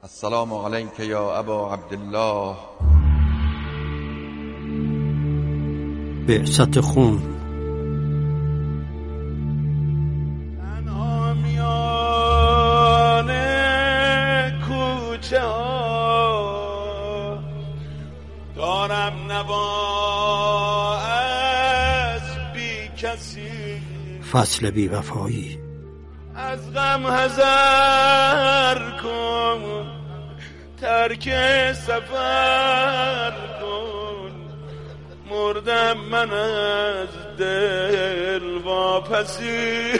السلام علیک یا ابا عبدالله. بعثت خون. تنها میان کوچه ها دارم نوا از بی کسی، فصل بی وفایی. از غم حذر کن، ترک سفر کن، مردم من از دل واپسی.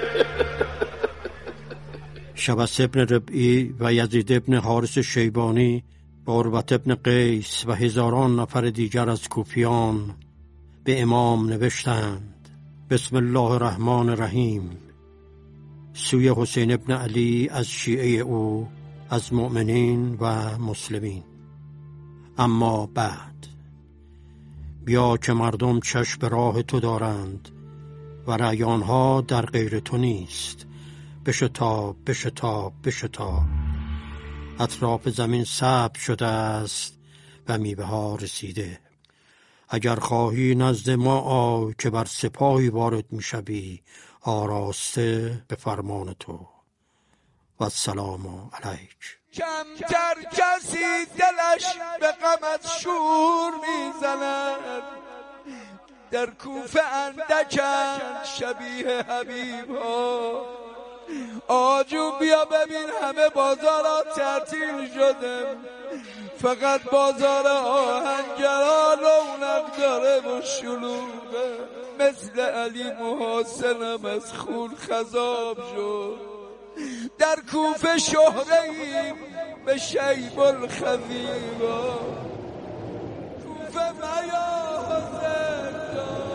شبس ابن ربعی و یزید ابن حارث شیبانی و عروة ابن قیس و هزاران نفر دیگر از کوفیان به امام نوشتند: بسم الله الرحمن الرحیم. سوی حسین ابن علی از شیعه او، از مؤمنین و مسلمین. اما بعد، بیا که مردم چشم به راه تو دارند و رأی آنها در غیر تو نیست. بشتاب بشتاب بشتاب، اطراف زمین سبز شده است و میوه ها رسیده. اگر خواهی نزد ما آی که بر سپاهی وارد میشوی آراسته به فرمان تو. و السلام علیک. کمتر کسی دلش به غمت شور میزند، در کوفه اندکند شبیه حبیب ها. آجو بیا ببین همه بازارا تعطیل شده، فقط بازار آهنگرا رونق داره و شلوغه. مثل علی محاسنم از خون خضاب شد، در کوفه شهره‌ایم به شیب الخفیبا. کوفه میا حسین جان.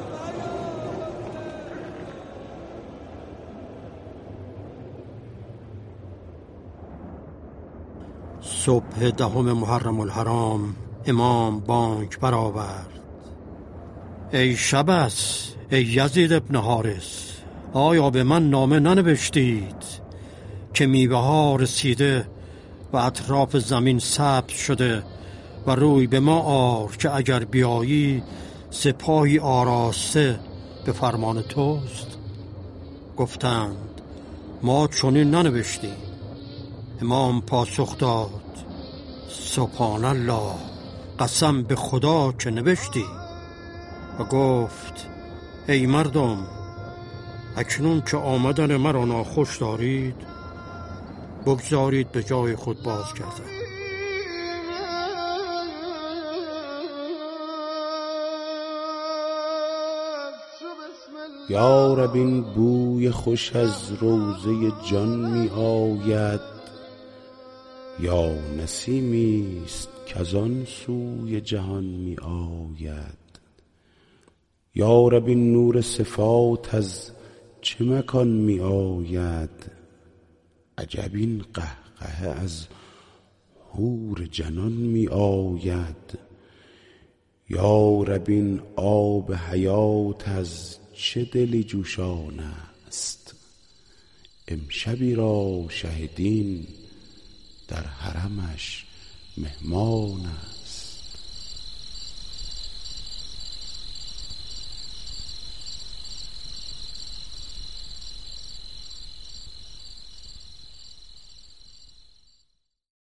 صبح 10 محرم الحرام امام بانگ برآورد: ای شبس، ای یزید ابن حارث، آیا به من نامه ننوشتید که میوه ها رسیده و اطراف زمین سبز شده و روی به ما آر که اگر بیایی سپاهی آراسته به فرمان توست؟ گفتند: ما چنین ننوشتیم. امام پاسخ داد: سبحان الله، قسم به خدا که نوشتی. و گفت: ای مردم، اکنون که آمدن مرا ناخوش دارید، بگذارید به جای خود بازگردم. یا رب این بوی خوش از روضه جان می آید، یا نسیمی است کز آن سوی جهان می آید. یا رب این نور صفات از چه مکان می آید، عجب این قهقه از حور جنان می آید. یا رب این آب حیات از چه دلی جوشان است، امشبی را شه دین در حرمش مهمان است.